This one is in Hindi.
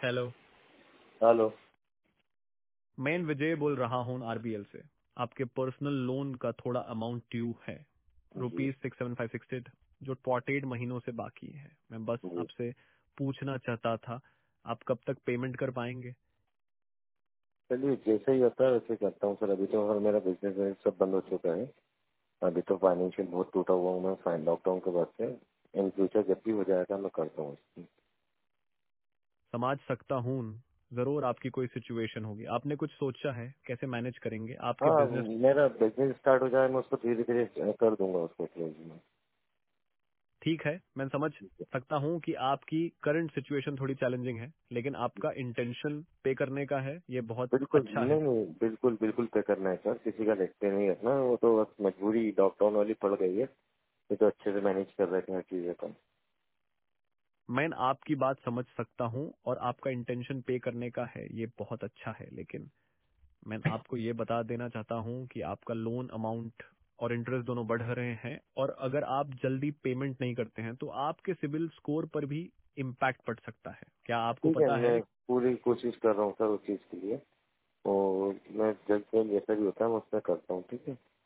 हेलो। हेलो। मैं विजय बोल रहा हूँ आरबीएल से। आपके पर्सनल लोन का थोड़ा अमाउंट ड्यू है, जी ₹67560, जो 48 महीनों से बाकी है। मैं बस जी। आपसे पूछना चाहता था, आप कब तक पेमेंट कर पाएंगे? चलिए जैसे ही होता है वैसे करता हूँ सर। अभी तो हर मेरा बिजनेस सब बंद हो चुका है। अभी तो फाइनेंशियल बहुत टूटा हुआ हूँ मैं फाइन लॉकडाउन के बाद से। इन फ्यूचर जब भी हो जाएगा मैं करता हूँ इसकी। समझ सकता हूँ, जरूर आपकी कोई सिचुएशन होगी। आपने कुछ सोचा है कैसे मैनेज करेंगे आपके हाँ बिजनेस? मेरा बिजनेस स्टार्ट हो जाए मैं उसको धीरे धीरे कर दूंगा उसको क्लोज में। ठीक है, मैं समझ सकता हूँ कि आपकी करंट सिचुएशन थोड़ी चैलेंजिंग है, लेकिन आपका इंटेंशन पे करने का है, ये बहुत बिल्कुल अच्छा नहीं है। नहीं बिल्कुल बिल्कुल पे करना है सर। किसी का लेते नहीं रखना। वो तो बस मजबूरी लॉकडाउन वाली पड़ गई है। ये तो अच्छे से मैनेज कर रहे थे हर चीजें को। मैं आपकी बात समझ सकता हूँ और आपका इंटेंशन पे करने का है, ये बहुत अच्छा है, लेकिन मैं आपको ये बता देना चाहता हूँ कि आपका लोन अमाउंट और इंटरेस्ट दोनों बढ़ रहे हैं, और अगर आप जल्दी पेमेंट नहीं करते हैं तो आपके सिविल स्कोर पर भी इम्पैक्ट पड़ सकता है। क्या आपको ठीक है पता है? मैं पूरी कोशिश कर रहा हूँ सर उस चीज के लिए। और मैं जल्द से जल्द जैसा भी होता है मैं उसमें करता हूँ। ठीक है।